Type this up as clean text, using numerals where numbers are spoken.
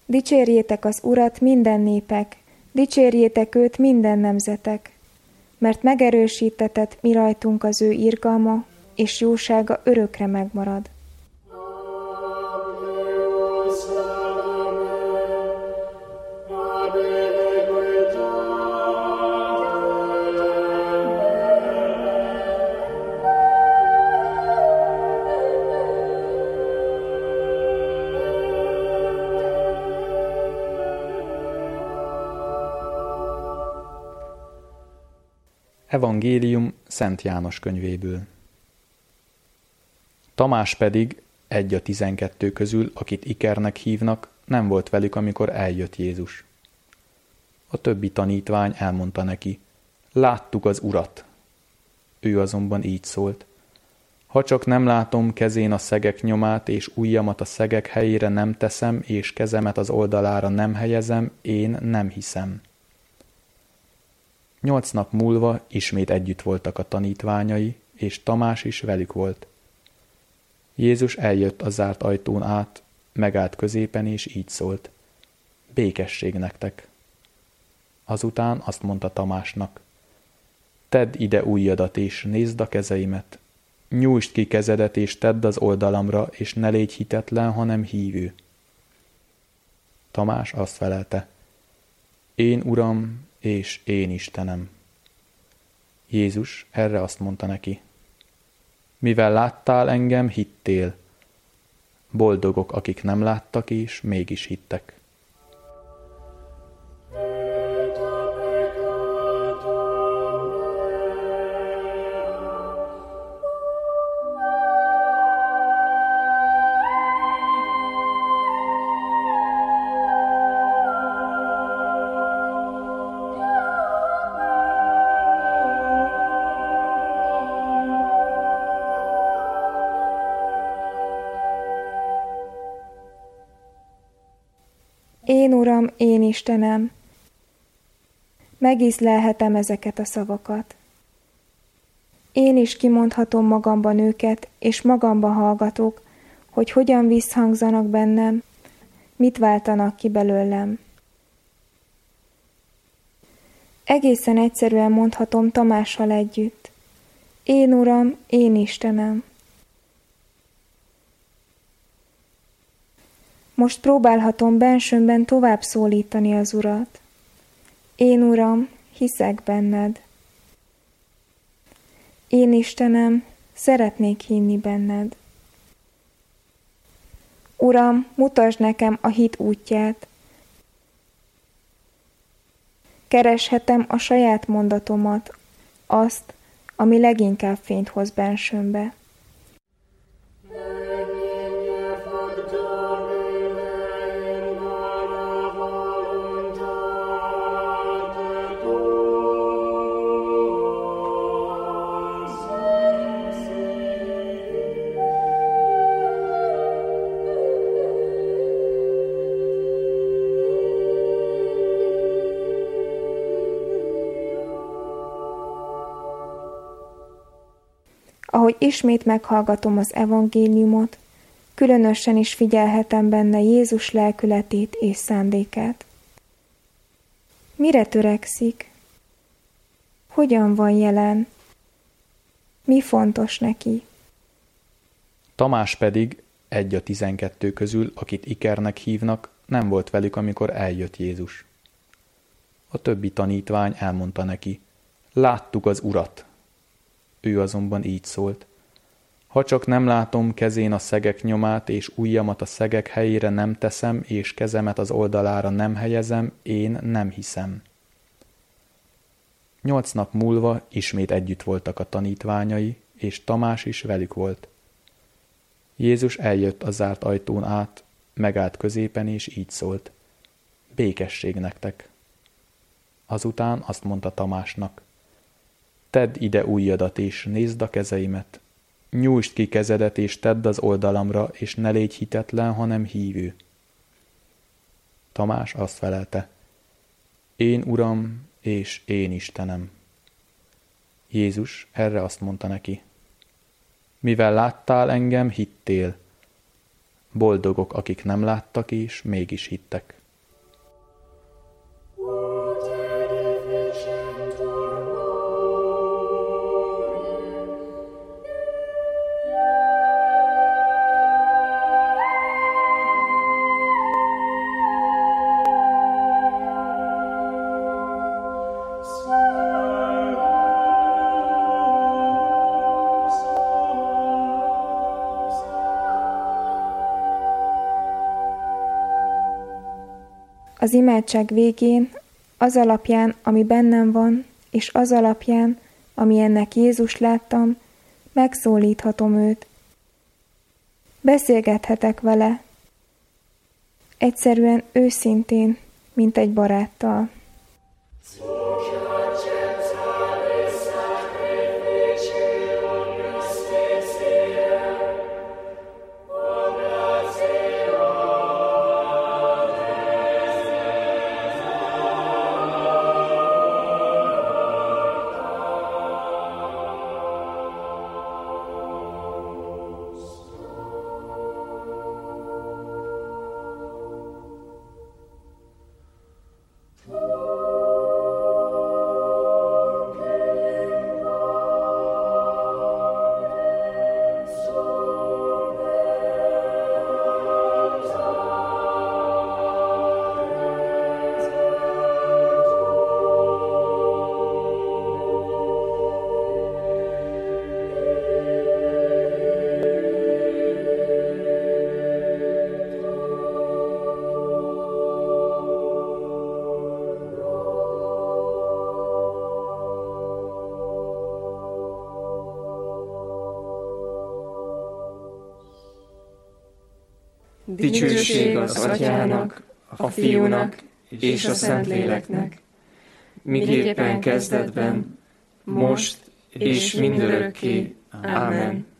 Dicsérjétek az Urat minden népek, dicsérjétek őt minden nemzetek, mert megerősítetett mi rajtunk az ő irgalma, és jósága örökre megmarad. Evangélium Szent János könyvéből. Tamás pedig, egy a 12 közül, akit Ikernek hívnak, nem volt velük, amikor eljött Jézus. A többi tanítvány elmondta neki, láttuk az Urat. Ő azonban így szólt, ha csak nem látom kezén a szegek nyomát, és ujjamat a szegek helyére nem teszem, és kezemet az oldalára nem helyezem, én nem hiszem. 8 nap múlva ismét együtt voltak a tanítványai, és Tamás is velük volt. Jézus eljött a zárt ajtón át, megállt középen, és így szólt, békesség nektek. Azután azt mondta Tamásnak, tedd ide ujjadat, és nézd a kezeimet, nyújtsd ki kezedet, és tedd az oldalamra, és ne légy hitetlen, hanem hívő. Tamás azt felelte, én Uram, és én Istenem. Jézus erre azt mondta neki, mivel láttál engem, hittél. Boldogok, akik nem láttak, és mégis hittek. Én Uram, én Istenem, megízlelhetem ezeket a szavakat. Én is kimondhatom magamban őket, és magamba hallgatok, hogy hogyan visszhangzanak bennem, mit váltanak ki belőlem. Egészen egyszerűen mondhatom Tamással együtt. Én Uram, én Istenem. Most próbálhatom bensőmben tovább szólítani az Urat. Én Uram, hiszek benned. Én Istenem, szeretnék hinni benned. Uram, mutasd nekem a hit útját. Kereshetem a saját mondatomat, azt, ami leginkább fényt hoz bensőmbe. Ahogy ismét meghallgatom az evangéliumot, különösen is figyelhetem benne Jézus lelkületét és szándékát. Mire törekszik? Hogyan van jelen? Mi fontos neki? Tamás pedig, egy a 12 közül, akit Ikernek hívnak, nem volt velük, amikor eljött Jézus. A többi tanítvány elmondta neki, láttuk az Urat. Ő azonban így szólt, ha csak nem látom kezén a szegek nyomát, és ujjamat a szegek helyére nem teszem, és kezemet az oldalára nem helyezem, én nem hiszem. 8 nap múlva ismét együtt voltak a tanítványai, és Tamás is velük volt. Jézus eljött a zárt ajtón át, megállt középen, és így szólt, békesség nektek. Azután azt mondta Tamásnak, tedd ide ujjadat, és nézd a kezeimet, nyújtsd ki kezedet, és tedd az oldalamra, és ne légy hitetlen, hanem hívő. Tamás azt felelte, én Uram, és én Istenem. Jézus erre azt mondta neki, mivel láttál engem, hittél. Boldogok, akik nem láttak és mégis hittek. Az imádság végén, az alapján, ami bennem van, és az alapján, ami ennek Jézus láttam, megszólíthatom őt. Beszélgethetek vele. Egyszerűen őszintén, mint egy baráttal. Dicsőség az Atyának, a Fiúnak és a Szentléleknek, miképpen kezdetben, most és mindörökké. Ámen.